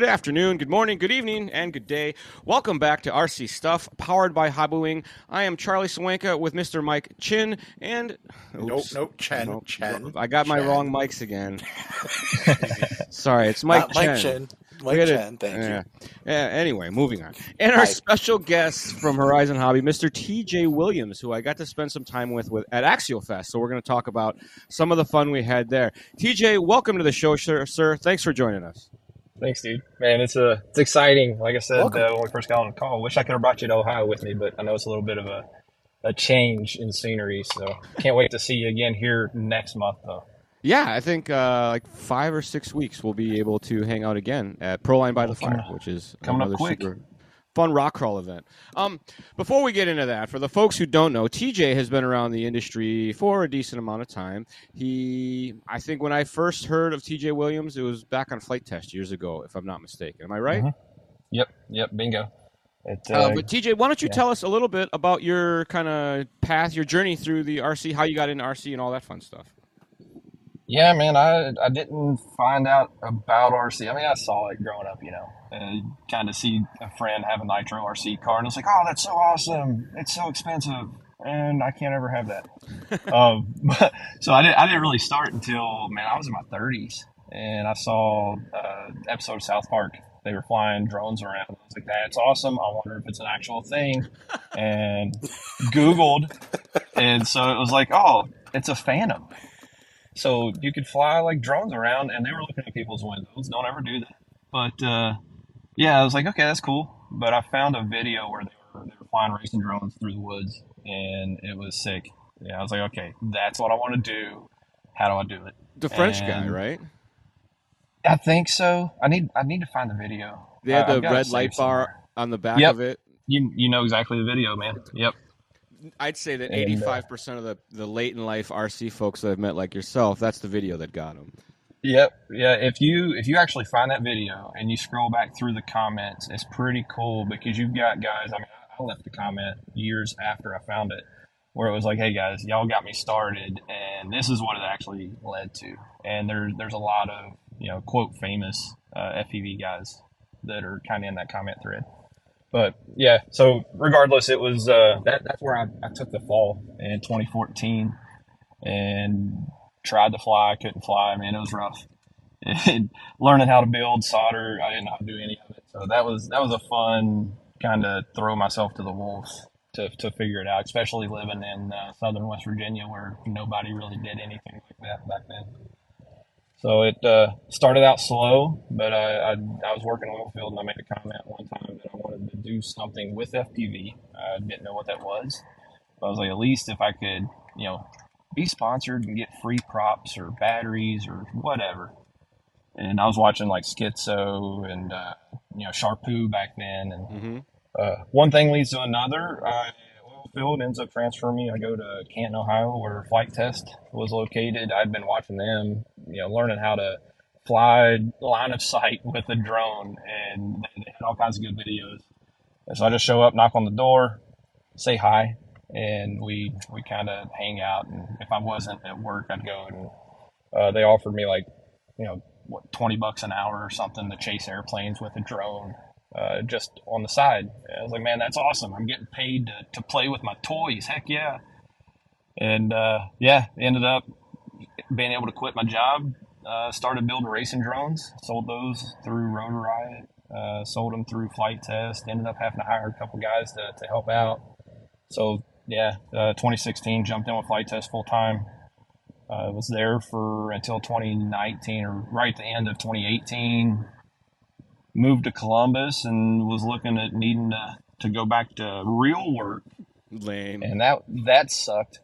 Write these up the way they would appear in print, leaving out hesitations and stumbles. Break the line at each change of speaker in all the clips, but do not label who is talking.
afternoon, good morning, good evening, and good day. Welcome back to RC Stuff, powered by Hobbywing. I am Charlie Sawanka with Mr. Mike Chin, and...
Chen.
I got my wrong mics again. Sorry, it's Mike
Not
Chen.
Mike Chin. Mike Chen, thank you.
Anyway, moving on. And our special guest from Horizon Hobby, Mr. TJ Williams, who I got to spend some time with at Axial Fest. So we're going to talk about some of the fun we had there. TJ, welcome to the show, sir. Thanks for joining us.
Thanks, dude. Man, it's exciting. Like I said, when we first got on the call, I wish I could have brought you to Ohio with me, but I know it's a little bit of a change in scenery, so can't wait to see you again here next month, though.
Yeah, I think like 5 or 6 weeks we'll be able to hang out again at Proline by the Fire, which is
coming
another
up quick.
super fun rock crawl event. Before we get into that, for the folks who don't know, TJ has been around the industry for a decent amount of time. I think when I first heard of TJ Williams, it was back on Flight Test years ago, if I'm not mistaken. Am I right?
Mm-hmm. Yep, bingo.
But TJ, why don't you tell us a little bit about your kind of path, your journey through the RC, how you got into RC and all that fun stuff?
Yeah, man, I didn't find out about RC. I mean, I saw it growing up, kind of see a friend have a Nitro RC car, and it's like, oh, that's so awesome. It's so expensive, and I can't ever have that. So I didn't really start until, man, I was in my 30s, and I saw an episode of South Park. They were flying drones around. I was like, that's awesome. I wonder if it's an actual thing. And Googled, and so it was like, oh, it's a Phantom. So you could fly like drones around, and they were looking at people's windows. Don't ever do that. But I was like, okay, that's cool. But I found a video where they were flying racing drones through the woods, and it was sick. Yeah, I was like, okay, that's what I want to do. How do I do it?
The French guy, right?
I think so. I need to find the video.
They had the red light bar on the back of it.
You know exactly the video, man. Yep.
I'd say that 85% of the late in life RC folks that I've met like yourself, that's the video that got them.
Yep. Yeah. If you actually find that video and you scroll back through the comments, it's pretty cool because you've got guys. I mean, I left the comment years after I found it where it was like, hey guys, y'all got me started, and this is what it actually led to. And there's a lot of quote famous FPV guys that are kind of in that comment thread. But yeah, so regardless, it was that's where I took the fall in 2014 and tried to fly. I couldn't fly, man. It was rough. And learning how to build, solder, I didn't know how to do any of it. So that was a fun kind of throw myself to the wolves to figure it out, especially living in southern West Virginia where nobody really did anything like that back then. So it started out slow, but I was working oil field, and I made a comment one time that I wanted to do something with FPV. I didn't know what that was. But I was like, at least if I could, be sponsored and get free props or batteries or whatever. And I was watching like Schizo and, Sharpoo back then. And one thing leads to another. Oil field ends up transferring me. I go to Canton, Ohio, where Flight Test was located. I'd been watching them, learning how to fly line of sight with a drone, and they had all kinds of good videos. And so I just show up, knock on the door, say hi, and we kind of hang out. And if I wasn't at work, I'd go and they offered me like, $20 an hour or something to chase airplanes with a drone. Just on the side. I was like, man, that's awesome. I'm getting paid to play with my toys. Heck yeah. And ended up being able to quit my job. Started building racing drones. Sold those through Rotor Riot. Sold them through Flight Test. Ended up having to hire a couple guys to help out. So 2016 jumped in with Flight Test full time. Was there for until 2019 or right at the end of 2018. Moved to Columbus and was looking at needing to go back to real work.
Lame.
And that sucked.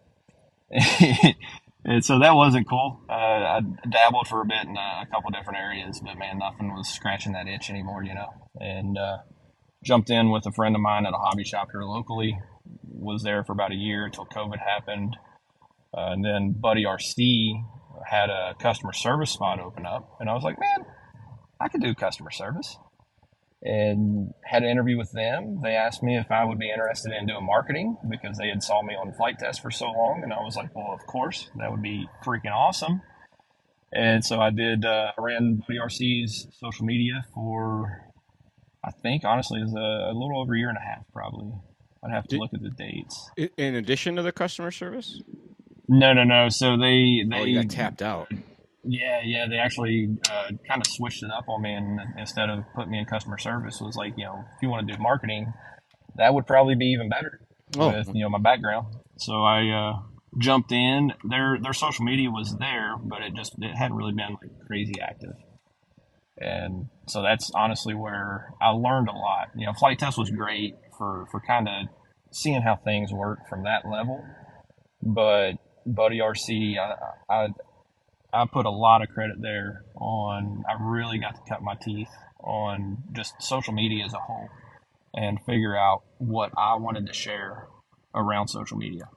And so that wasn't cool. I dabbled for a bit in a couple different areas, but man, nothing was scratching that itch anymore, And jumped in with a friend of mine at a hobby shop here locally. Was there for about a year until COVID happened. And then Buddy RC had a customer service spot open up. And I was like, man, I could do customer service. And had an interview with them. They asked me if I would be interested in doing marketing because they had saw me on Flight Test for so long. And I was like, well, of course, that would be freaking awesome. And so I did. I ran BRC's social media for, I think, honestly, it was a little over a year and a half, probably. I'd have to look at the dates.
In addition to the customer service?
No. So they
you got tapped out.
Yeah. They actually kind of switched it up on me, and instead of putting me in customer service, was like, if you want to do marketing, that would probably be even better with my background. So I jumped in. Their social media was there, but it hadn't really been like crazy active. And so that's honestly where I learned a lot. Flight Test was great for kind of seeing how things work from that level. But Buddy RC, I put a lot of credit there on, I really got to cut my teeth on just social media as a whole and figure out what I wanted to share around social media.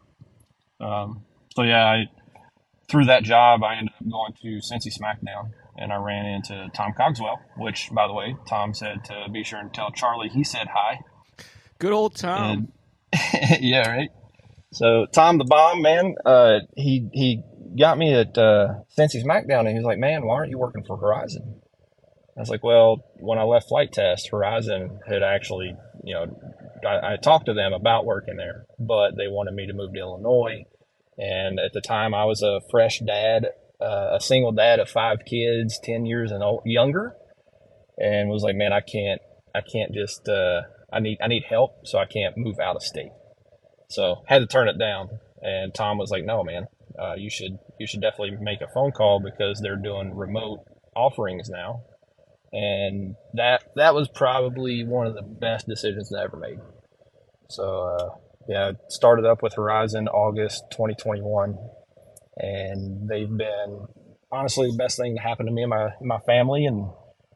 Through that job, I ended up going to Cincy SmackDown, and I ran into Tom Cogswell, which, by the way, Tom said to be sure and tell Charlie he said hi.
Good old Tom.
Yeah, right. So Tom the Bomb, man, he got me at Cincy SmackDown, and he was like, "Man, why aren't you working for Horizon?" I was like, "Well, when I left Flight Test, Horizon had actually, I talked to them about working there, but they wanted me to move to Illinois. And at the time, I was a fresh dad, a single dad of 5 kids, 10 years and younger, and was like, man, I can't just, I need help, so I can't move out of state. So had to turn it down. And Tom was like, no, man, you should definitely make a phone call because they're doing remote offerings now. And that was probably one of the best decisions I ever made. So, started up with Horizon August 2021, and they've been honestly the best thing to happen to me and my family, and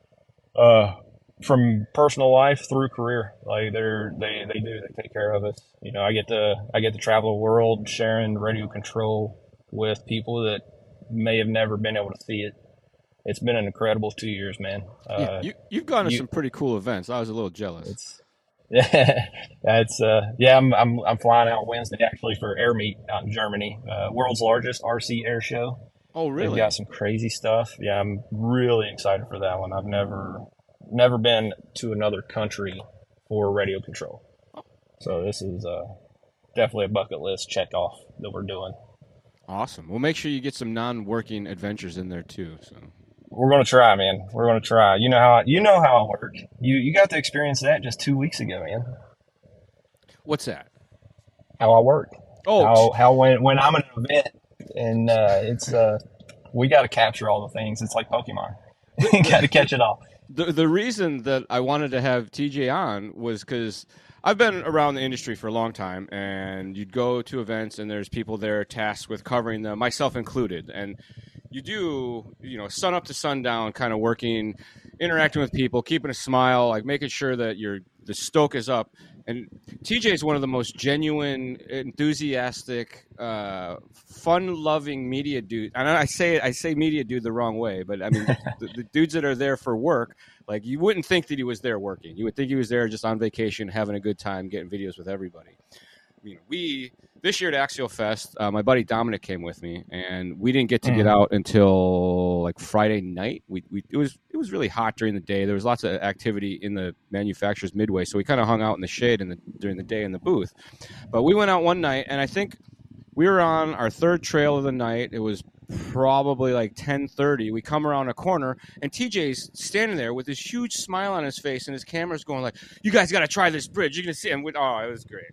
from personal life through career. Like they take care of us. I get to travel the world sharing radio control with people that may have never been able to see it. It's been an incredible 2 years, man.
You've gone to some pretty cool events. I was a little jealous.
I'm flying out Wednesday actually for Air Meet out in Germany, world's largest RC air show.
Oh, really?
They've got some crazy stuff. Yeah, I'm really excited for that one. I've never been to another country for radio control, so this is definitely a bucket list check off that we're doing.
Awesome. Well, make sure you get some non-working adventures in there too. So.
We're going to try, man. We're going to try. You know how I work. You got to experience that just 2 weeks ago, man.
What's that?
How I work.
Oh,
how when I'm at an event and it's we got to capture all the things. It's like Pokemon. Got to catch it all.
The reason that I wanted to have TJ on was because I've been around the industry for a long time, and you'd go to events and there's people there tasked with covering them, myself included, and you do, sun up to sundown kind of working, interacting with people, keeping a smile, like making sure that the stoke is up. And TJ is one of the most genuine, enthusiastic, fun-loving media dudes. And I say media dude the wrong way, but I mean the dudes that are there for work, like you wouldn't think that he was there working. You would think he was there just on vacation, having a good time, getting videos with everybody. This year at Axial Fest, my buddy Dominic came with me, and we didn't get to get out until like Friday night. It was really hot during the day. There was lots of activity in the manufacturer's midway, so we kind of hung out in the shade during the day in the booth. But we went out one night, and I think we were on our third trail of the night. It was probably like 10:30. We come around a corner, and TJ's standing there with this huge smile on his face, and his camera's going like, "You guys got to try this bridge. You're gonna see." And it was great.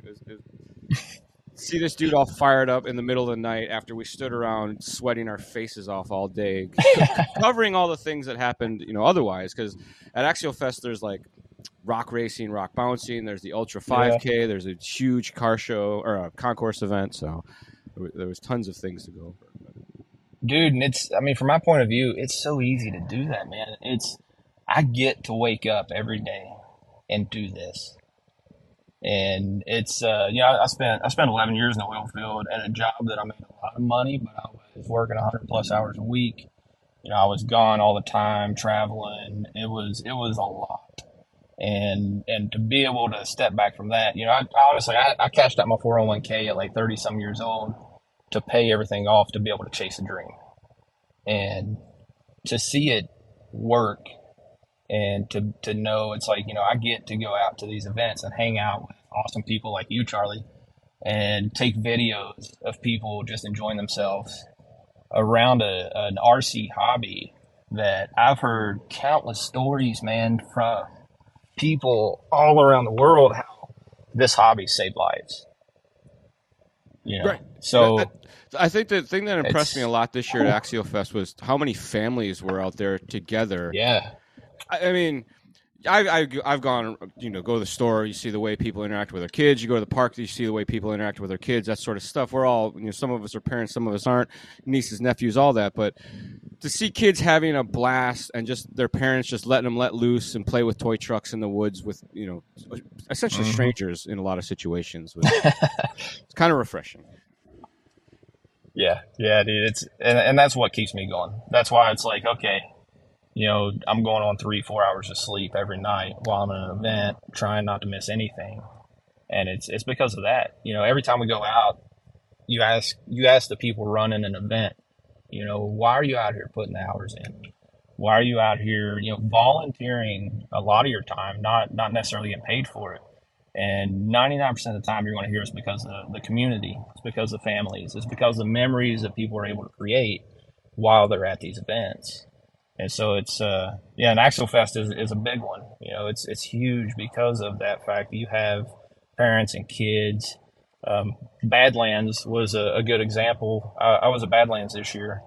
See this dude all fired up in the middle of the night after we stood around sweating our faces off all day, covering all the things that happened, otherwise. Because at Axial Fest, there's like rock racing, rock bouncing. There's the Ultra 5K. There's a huge car show or a concourse event. So there was tons of things to go over.
Dude, and from my point of view, it's so easy to do that, man. I get to wake up every day and do this. And it's, I spent 11 years in the oil field at a job that I made a lot of money, but I was working 100 plus hours a week. I was gone all the time, traveling. It was a lot. And to be able to step back from that, I cashed out my 401k at like 30 some years old to pay everything off to be able to chase a dream. And to see it work and to know it's like, I get to go out to these events and hang out with awesome people like you, Charlie, and take videos of people just enjoying themselves around an RC hobby that I've heard countless stories, man, from people all around the world, how this hobby saved lives.
Right.
So
I think the thing that impressed me a lot this year at Axial Fest was how many families were out there together.
Yeah.
I mean, I've gone, go to the store, you see the way people interact with their kids. You go to the park, you see the way people interact with their kids, that sort of stuff. We're all, some of us are parents, some of us aren't, nieces, nephews, all that. But to see kids having a blast and just their parents just letting them let loose and play with toy trucks in the woods with, essentially strangers in a lot of situations, it's kind of refreshing.
Yeah, dude. And that's what keeps me going. That's why it's like, okay, I'm going on 3-4 hours of sleep every night while I'm at an event, trying not to miss anything. And it's because of that. Every time we go out, you ask the people running an event, why are you out here putting the hours in? Why are you out here, volunteering a lot of your time, not necessarily getting paid for it? And 99% of the time you're going to hear it's because of the community. It's because of families. It's because of the memories that people are able to create while they're at these events. And so it's, and Axial Fest is a big one. It's huge because of that fact. You have parents and kids. Badlands was a good example. I was at Badlands this year.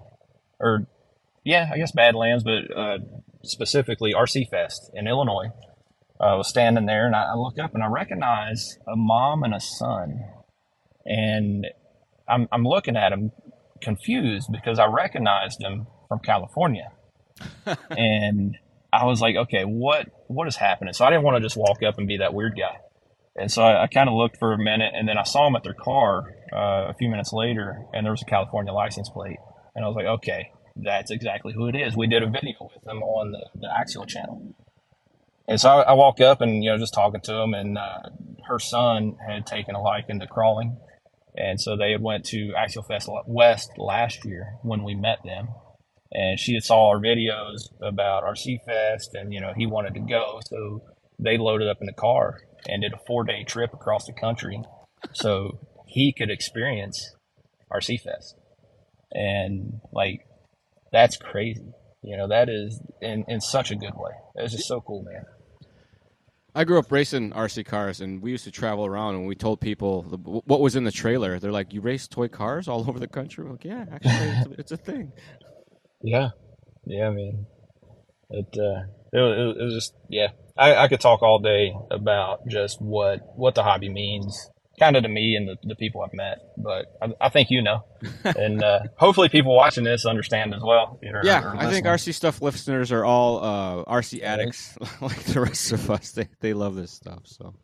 I guess Badlands, but specifically RC Fest in Illinois. I was standing there and I look up and I recognize a mom and a son. And I'm looking at them confused because I recognized them from California. And I was like, okay, what is happening? So I didn't want to just walk up and be that weird guy. And so I kind of looked for a minute, and then I saw them at their car a few minutes later, and there was a California license plate. And I was like, okay, that's exactly who it is. We did a video with them on the Axial channel. And so I walk up and, just talking to them, and her son had taken a liking to crawling. And so they had went to Axial Fest West last year when we met them. And she had saw our videos about RC Fest, and, he wanted to go. So they loaded up in the car and did a 4-day trip across the country so he could experience RC Fest. And, that's crazy. That is in such a good way. It's just so cool, man.
I grew up racing RC cars, and we used to travel around, and we told people what was in the trailer. They're like, you race toy cars all over the country? We're like, yeah, actually, it's a thing.
Yeah, I mean, it was just, yeah. I could talk all day about just what the hobby means, kind of to me and the people I've met. But I think and hopefully people watching this understand as well.
I think RC Stuff listeners are all RC addicts like the rest of us. They love this stuff. So,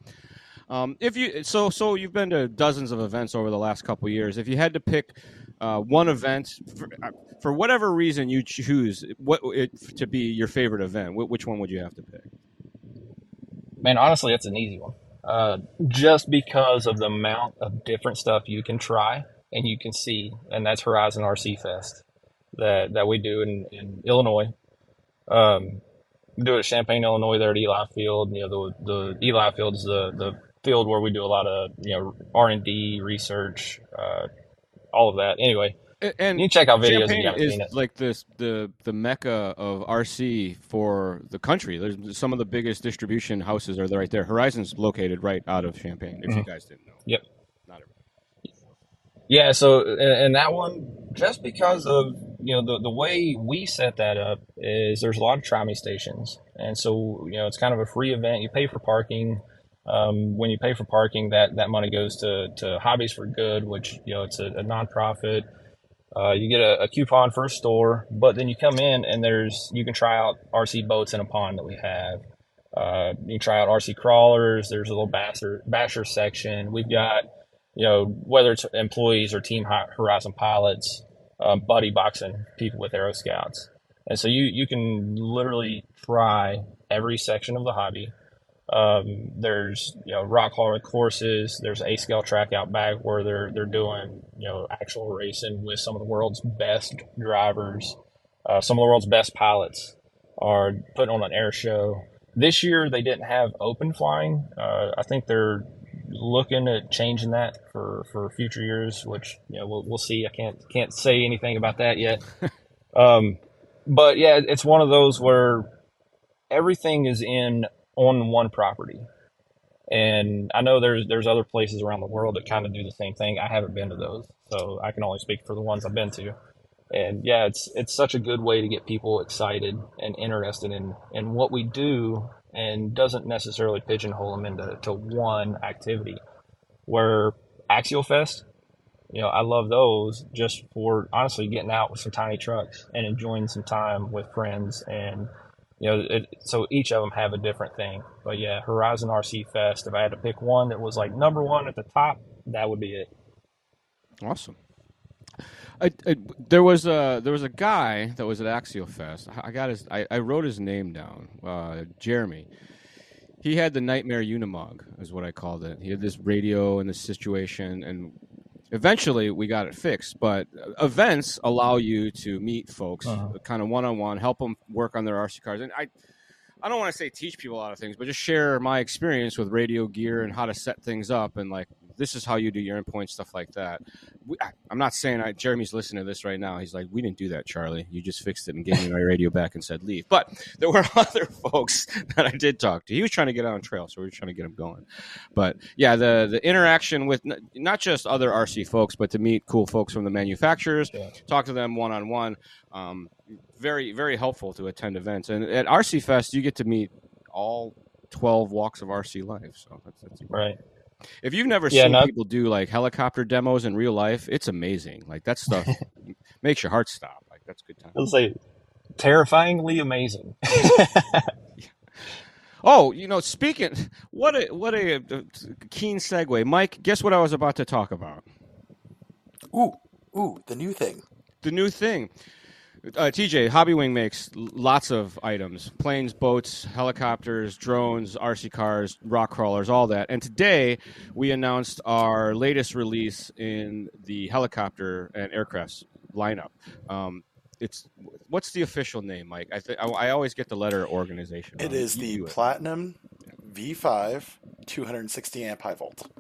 so you've been to dozens of events over the last couple of years. If you had to pick one event for whatever reason you choose to be your favorite event, which one would you have to pick?
Man, honestly, it's an easy one. Just because of the amount of different stuff you can try and you can see, and that's Horizon RC Fest that we do in Illinois. Do it at Champaign, Illinois, there at Eli Field. The Eli Field is the field where we do a lot of R&D research, all of that. Anyway, and you can check out videos if you haven't seen it.
Like the mecca of RC for the country. There's some of the biggest distribution houses are right there. Horizon's located right out of Champaign. If you guys didn't know.
Yep.
Not everybody.
Yeah. So and that one, just because of the way we set that up is there's a lot of Tri-Me stations, and so it's kind of a free event. You pay for parking. When you pay for parking, that money goes to Hobbies for Good, which it's a nonprofit. You get a coupon for a store, but then you come in and you can try out RC boats in a pond that we have. You can try out RC crawlers. There's a little basher section. We've got, whether it's employees or Team Horizon pilots, buddy boxing people with Aero Scouts. And so you can literally try every section of the hobby. There's rock hard courses. There's a scale track out back where they're doing actual racing with some of the world's best drivers. Some of the world's best pilots are putting on an air show. This year they didn't have open flying. I think they're looking at changing that for future years, which we'll see. I can't say anything about that yet. But yeah, it's one of those where everything is on one property. And I know there's other places around the world that kind of do the same thing. I haven't been to those, so I can only speak for the ones I've been to. And yeah, it's such a good way to get people excited and interested in what we do, and doesn't necessarily pigeonhole them into one activity. Where Axial Fest, I love those just for honestly getting out with some tiny trucks and enjoying some time with friends, and so each of them have a different thing. But yeah, Horizon RC Fest, if I had to pick one that was like number one at the top, that would be it.
Awesome. There was a guy that was at Axial Fest. I wrote his name down. Jeremy. He had the Nightmare Unimog, is what I called it. He had this radio and this situation, and eventually we got it fixed. But events allow you to meet folks, kind of one-on-one, help them work on their RC cars. And I don't want to say teach people a lot of things, but just share my experience with radio gear and how to set things up, and like, this is how you do your endpoint, stuff like that. I'm not saying Jeremy's listening to this right now. He's like, we didn't do that, Charlie. You just fixed it and gave me my radio back and said leave. But there were other folks that I did talk to. He was trying to get on trail, so we were trying to get him going. But yeah, the interaction with not just other RC folks, but to meet cool folks from the manufacturers, talk to them one-on-one, very, very helpful to attend events. And at RC Fest, you get to meet all 12 walks of RC life. So that's
right.
If you've never seen people do like helicopter demos in real life, it's amazing. Like, that stuff makes your heart stop. Like, that's good time.
I'll say terrifyingly amazing.
Oh, speaking, what a keen segue. Mike, guess what I was about to talk about?
Ooh, the new thing.
The new thing. TJ, Hobbywing makes lots of items: planes, boats, helicopters, drones, RC cars, rock crawlers, all that. And today we announced our latest release in the helicopter and aircraft lineup. What's the official name, Mike? I always get the letter organization.
It is the Platinum V5 260 amp high volt.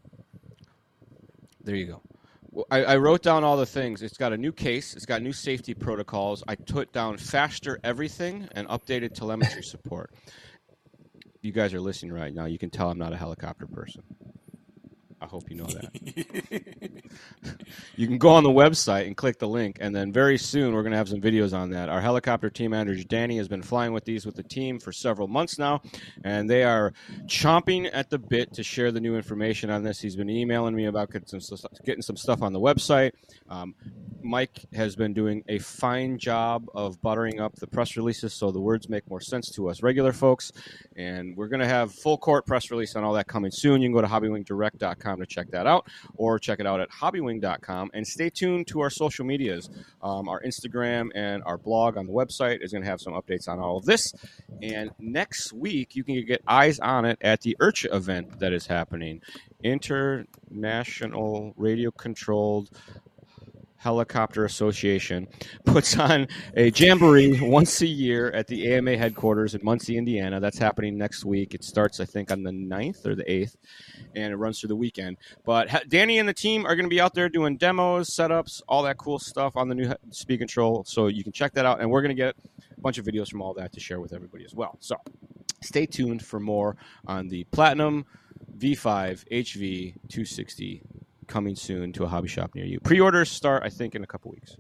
There you go. I wrote down all the things. It's got a new case. It's got new safety protocols. I put down faster everything and updated telemetry support. You guys are listening right now. You can tell I'm not a helicopter person. I hope you know that. You can go on the website and click the link, and then very soon we're going to have some videos on that. Our helicopter team manager, Danny, has been flying with these with the team for several months now, and they are chomping at the bit to share the new information on this. He's been emailing me about getting some stuff on the website. Mike has been doing a fine job of buttering up the press releases so the words make more sense to us regular folks, and we're going to have full court press release on all that coming soon. You can go to hobbywingdirect.com to check that out, or check it out at hobbywing.com, and stay tuned to our social medias. Our Instagram and our blog on the website is going to have some updates on all of this, and next week you can get eyes on it at the IRCHA event that is happening. International Radio Controlled Helicopter Association puts on a jamboree once a year at the AMA headquarters in Muncie, Indiana. That's happening next week. It starts, I think, on the 9th or the 8th, and it runs through the weekend. But Danny and the team are going to be out there doing demos, setups, all that cool stuff on the new speed control, so you can check that out. And we're going to get a bunch of videos from all that to share with everybody as well. So stay tuned for more on the Platinum V5 HV 260 coming soon to a hobby shop near you. Pre-orders start, I think, in a couple weeks.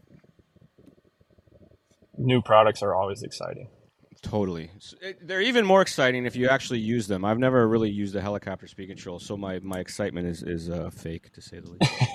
New products are always exciting.
Totally. They're even more exciting if you actually use them. I've never really used a helicopter speed control, so my excitement is fake, to say the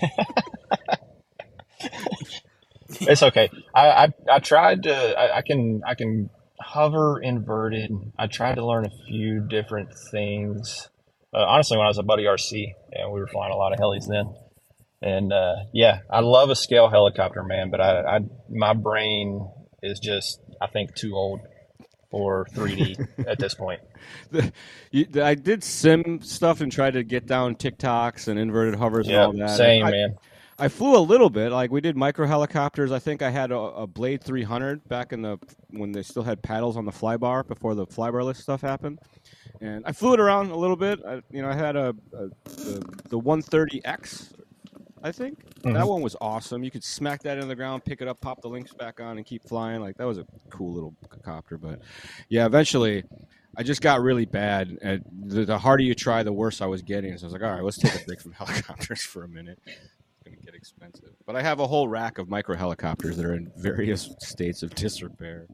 least. It's okay. I tried to. I can hover inverted. I tried to learn a few different things. Honestly, when I was at Buddy RC, and we were flying a lot of helis then. And yeah, I love a scale helicopter, man, but my brain is just, I think, too old for 3D at this point.
I did sim stuff and tried to get down TikToks and inverted hovers and all that.
Same, man.
I flew a little bit. Like we did micro helicopters. I think I had a Blade 300 back when they still had paddles on the flybar before the flybarless stuff happened. And I flew it around a little bit. I had the 130X, I think.
Mhm.
That one was awesome. You could smack that into the ground, pick it up, pop the links back on, and keep flying. Like that was a cool little copter. But yeah, eventually, I just got really bad. And the harder you try, the worse I was getting. So I was like, all right, let's take a break from helicopters for a minute. It's going to get expensive. But I have a whole rack of micro helicopters that are in various states of disrepair.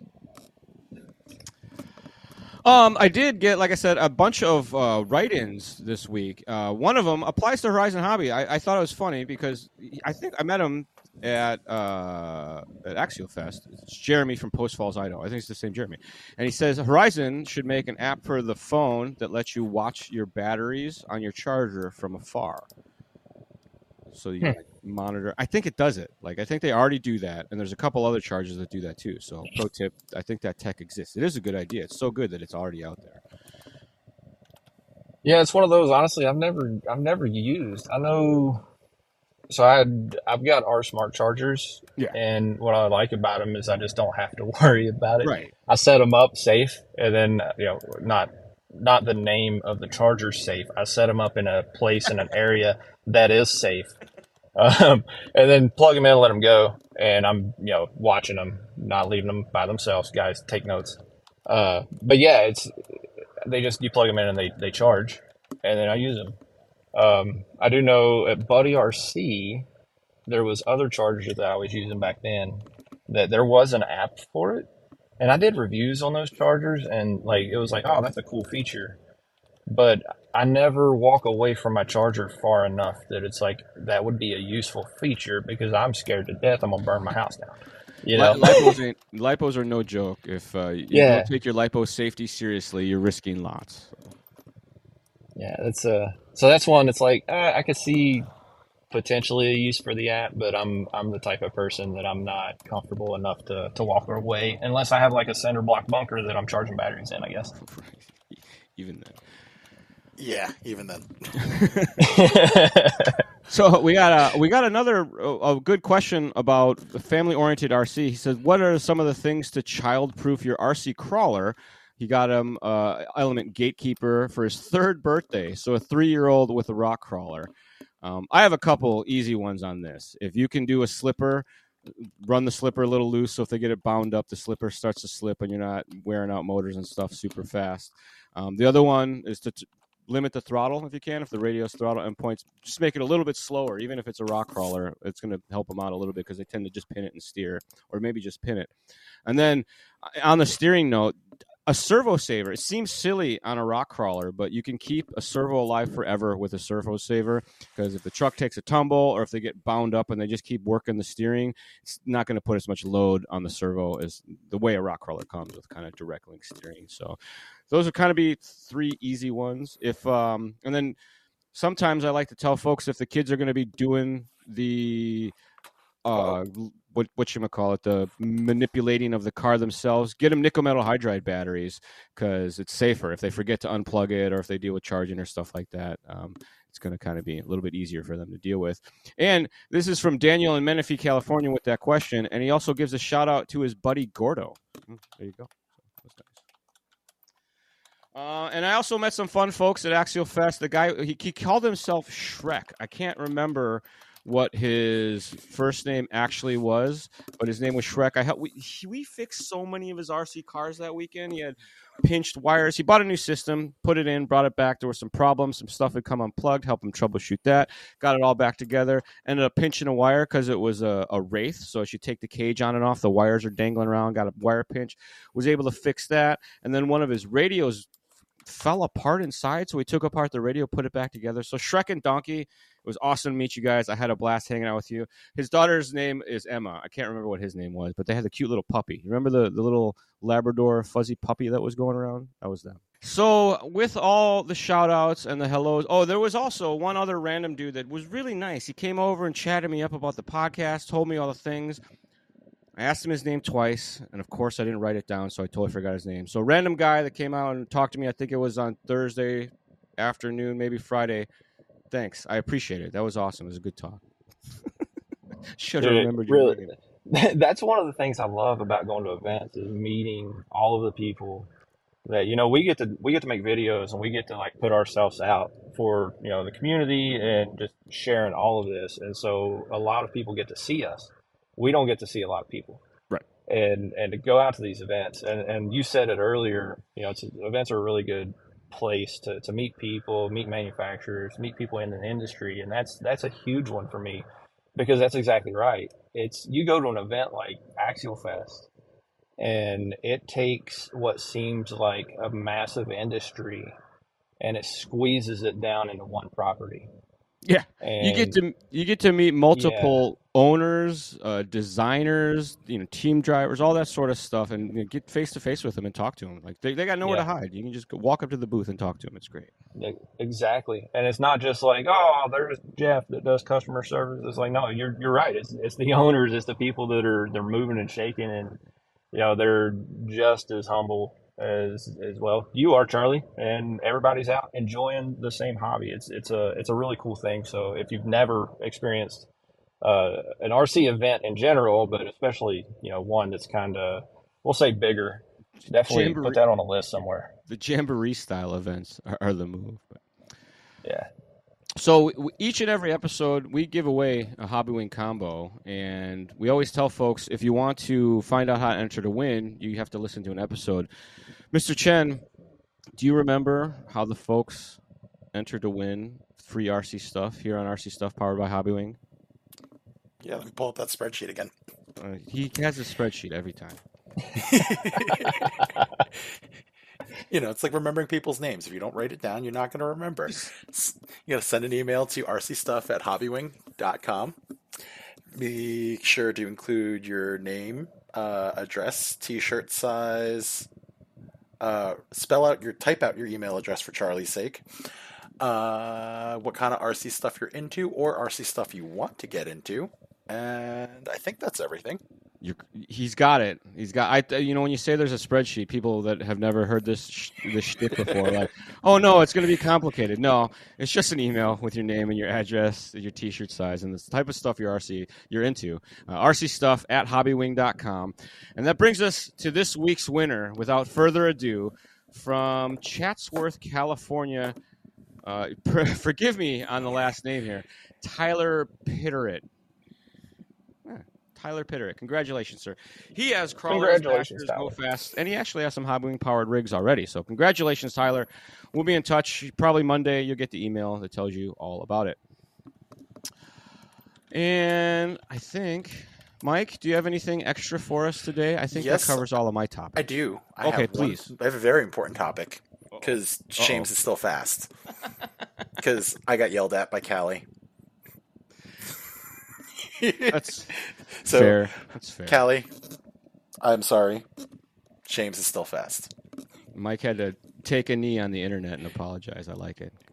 I did get, like I said, a bunch of write-ins this week. One of them applies to Horizon Hobby. I thought it was funny because I think I met him at Axial Fest. It's Jeremy from Post Falls, Idaho. I think it's the same Jeremy. And he says Horizon should make an app for the phone that lets you watch your batteries on your charger from afar. So you can monitor. I think it does it. Like I think they already do that, and there's a couple other chargers that do that too. So pro tip, I think that tech exists. It is a good idea. It's so good that it's already out there.
Yeah, it's one of those. Honestly, I've never used. I know. So I've got R Smart chargers,
Yeah.
and what I like about them is I just don't have to worry about it.
Right.
I set them up safe, and then not the name of the charger safe. I set them up in a place in an area that is safe, and then plug them in and let them go. And I'm watching them, not leaving them by themselves. Guys, take notes. But yeah, you plug them in and they charge, and then I use them. I do know at Buddy RC there was other chargers that I was using back then that there was an app for it. And I did reviews on those chargers, and it was like, oh, that's a cool feature. But I never walk away from my charger far enough that it's like that would be a useful feature because I'm scared to death I'm gonna burn my house down.
Lipos are no joke. If you don't take your lipo safety seriously, you're risking lots.
Yeah, that's one. It's like I could see potentially a use for the app, but I'm the type of person that I'm not comfortable enough to walk away unless I have like a center block bunker that I'm charging batteries in, I guess.
Even then.
Yeah, even then.
So we got another a good question about the family-oriented RC. He says, what are some of the things to child-proof your RC crawler? He got him Element Gatekeeper for his 3rd birthday, so a 3-year-old with a rock crawler. I have a couple easy ones on this. If you can do a slipper, run the slipper a little loose, so if they get it bound up, the slipper starts to slip and you're not wearing out motors and stuff super fast. The other one is to limit the throttle if you can. If the radio's throttle endpoints, just make it a little bit slower. Even if it's a rock crawler, it's going to help them out a little bit because they tend to just pin it and steer, or maybe just pin it. And then on the steering note, a servo saver. It seems silly on a rock crawler, but you can keep a servo alive forever with a servo saver because if the truck takes a tumble or if they get bound up and they just keep working the steering, it's not going to put as much load on the servo as the way a rock crawler comes with kind of direct link steering. So those would kind of be 3 easy ones. And then sometimes I like to tell folks if the kids are going to be doing the whatchamacallit, the manipulating of the car themselves, get them nickel metal hydride batteries because it's safer if they forget to unplug it or if they deal with charging or stuff like that. It's going to kind of be a little bit easier for them to deal with. And this is from Daniel in Menifee, California with that question. And he also gives a shout out to his buddy Gordo. There you go. That's nice. And I also met some fun folks at Axial Fest. The guy, he called himself Shrek. I can't remember what his first name actually was, but his name was Shrek. We fixed so many of his RC cars that weekend. He had pinched wires. He bought a new system, put it in, brought it back. There were some problems. Some stuff had come unplugged, helped him troubleshoot that. Got it all back together. Ended up pinching a wire because it was a Wraith. So as you take the cage on and off, the wires are dangling around. Got a wire pinch. Was able to fix that. And then one of his radios fell apart inside, so we took apart the radio, put it back together. So Shrek and Donkey, it was awesome to meet you guys. I had a blast hanging out with you. His daughter's name is Emma. I can't remember what his name was, but they had the cute little puppy. You remember the little Labrador fuzzy puppy that was going around? That was them. So with all the shout outs and the hellos, there was also one other random dude that was really nice. He came over and chatted me up about the podcast, told me all the things. I asked him his name twice, and of course I didn't write it down, so I totally forgot his name. So random guy that came out and talked to me, I think it was on Thursday afternoon, maybe Friday. Thanks. I appreciate it. That was awesome. It was a good talk. Should have
Dude,
remembered your
really,
name.
that's one of the things I love about going to events is meeting all of the people that we get to make videos and we get to like put ourselves out for the community and just sharing all of this. And so a lot of people get to see us. We don't get to see a lot of people.
Right.
And to go out to these events, and you said it earlier, events are a really good place to meet people, meet manufacturers, meet people in the industry, and that's a huge one for me, because that's exactly right. It's you go to an event like Axial Fest, and it takes what seems like a massive industry and it squeezes it down into one property.
Yeah,
And
you get to meet multiple owners, designers, team drivers, all that sort of stuff, and get face to face with them and talk to them. Like they got nowhere to hide. You can just walk up to the booth and talk to them. It's great.
Exactly, and it's not just like, oh, there's Jeff that does customer service. It's like, no, you're right. It's the owners. It's the people they're moving and shaking, and they're just as humble as well. You are, Charlie, and everybody's out enjoying the same hobby. It's a really cool thing. So if you've never experienced an RC event in general, but especially one that's kind of, we'll say, bigger, definitely put that on a list somewhere.
The jamboree style events are the move.
Yeah.
So each and every episode, we give away a Hobbywing combo, and we always tell folks, if you want to find out how to enter to win, you have to listen to an episode. Mr. Chen, do you remember how the folks entered to win free RC stuff here on RC Stuff powered by Hobbywing?
Yeah, let me pull up that spreadsheet again.
He has a spreadsheet every time.
It's like remembering people's names. If you don't write it down, you're not going to remember. You got to send an email to rcstuff@hobbywing.com. Be sure to include your name, address, t-shirt size, type out your email address for Charlie's sake, what kind of RC stuff you're into or RC stuff you want to get into. And I think that's everything.
He's got it. When you say there's a spreadsheet, people that have never heard this shtick before, like, oh no, it's going to be complicated. No, it's just an email with your name and your address, your t-shirt size, and the type of stuff you're into. rcstuff@hobbywing.com. And that brings us to this week's winner, without further ado, from Chatsworth, California. Forgive me on the last name here. Tyler Pitteritt. Tyler Pitteritt. Congratulations, sir. He has crawlers,
Congratulations,
Go Fast, and he actually has some Hobbywing powered rigs already. So congratulations, Tyler. We'll be in touch. Probably Monday, you'll get the email that tells you all about it. And I think, Mike, do you have anything extra for us today? I think that covers all of my topics.
I do.
Please.
I have a very important topic, because James is still fast. Because I got yelled at by Callie.
That's fair. That's fair.
Callie, I'm sorry. James is still fast.
Mike had to take a knee on the internet and apologize. I like it.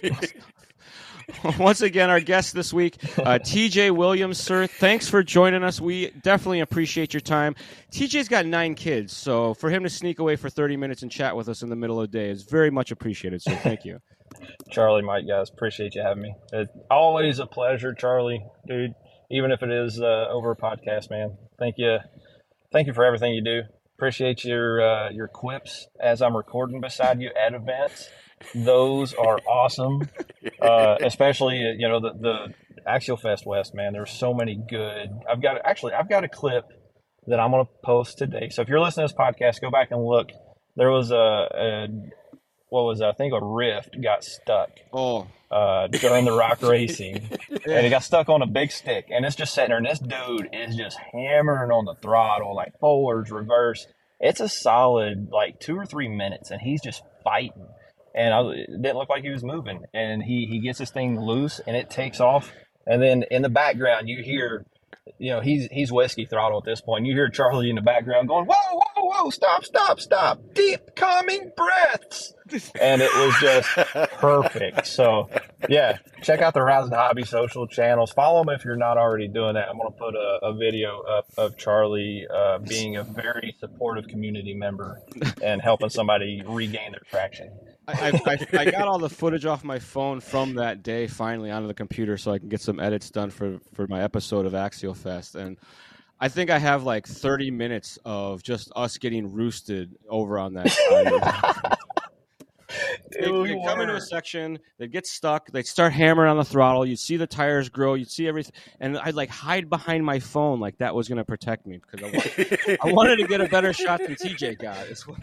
Once again, our guest this week, TJ Williams, sir. Thanks for joining us. We definitely appreciate your time. TJ's got 9 kids, so for him to sneak away for 30 minutes and chat with us in the middle of the day is very much appreciated, so thank you.
Charlie, Mike, guys, appreciate you having me. It's always a pleasure, Charlie, dude. Even if it is over a podcast, man. Thank you for everything you do. Appreciate your quips as I'm recording beside you at events. Those are awesome. Especially the Axial Fest West, man. There's so many good. I've got a clip that I'm gonna post today. So if you're listening to this podcast, go back and look. There was I think a Rift got stuck. During the rock racing, and it got stuck on a big stick, and it's just sitting there, and this dude is just hammering on the throttle, like forwards, reverse. It's a solid 2 or 3 minutes, and he's just fighting, and it didn't look like he was moving, and he gets this thing loose, and it takes off, and then in the background you hear, he's whiskey throttle at this point. You hear Charlie in the background going, whoa, whoa, whoa, stop, deep calming breaths. And it was just perfect. So, yeah, check out the Rousing Hobby social channels. Follow them if you're not already doing that. I'm going to put a video up of Charlie being a very supportive community member and helping somebody regain their traction.
I got all the footage off my phone from that day finally onto the computer so I can get some edits done for my episode of Axial Fest. And I think I have like 30 minutes of just us getting roosted over on that. They'd come into a section, they'd get stuck, they'd start hammering on the throttle, you'd see the tires grow, you'd see everything, and I'd like hide behind my phone like that was going to protect me because I wanted to get a better shot than TJ got.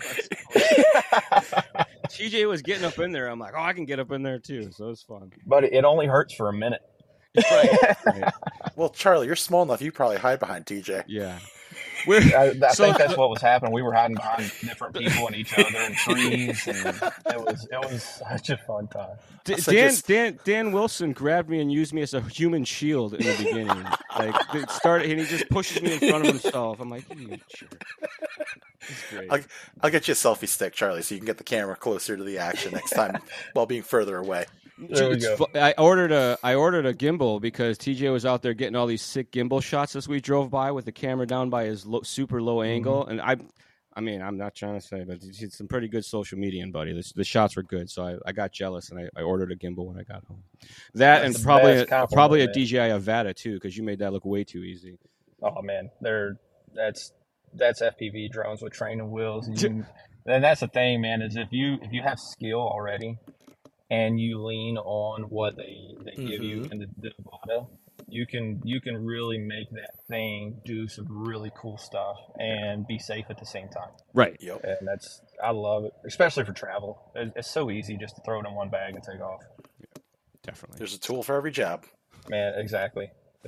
TJ was getting up in there. I'm like, oh, I can get up in there too, so it's fun.
But it only hurts for a minute.
Right.
Well, Charlie, you're small enough. You probably hide behind TJ.
Yeah.
I think that's what was happening. We were hiding behind different people and each other and trees, and it was such a fun time.
Dan Wilson grabbed me and used me as a human shield in the beginning. Like it started, and he just pushes me in front of himself. I'm like, you jerk. It's great.
I'll get you a selfie stick, Charlie, so you can get the camera closer to the action next time while being further away.
There we go.
I ordered a gimbal because TJ was out there getting all these sick gimbal shots as we drove by with the camera down by his super low angle. And I mean, I'm not trying to say, but he's some pretty good social media, buddy. The shots were good, so I got jealous and I ordered a gimbal when I got home. That
That's
and probably a DJI Avata too, because you made that look way too easy.
Oh man, that's FPV drones with training wheels. And that's the thing, man. Is if you have skill already, and you lean on what they give you in the Avata, you can really make that thing do some really cool stuff and be safe at the same time.
Right.
Yep.
And I love it, especially for travel. It's so easy just to throw it in one bag and take off.
Yeah, definitely.
There's a tool for every job.
Man, exactly.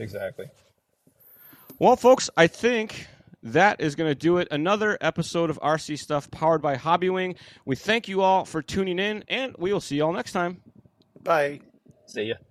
Well, folks, I think that is going to do it. Another episode of RC Stuff powered by Hobbywing. We thank you all for tuning in, and we will see you all next time.
Bye.
See ya.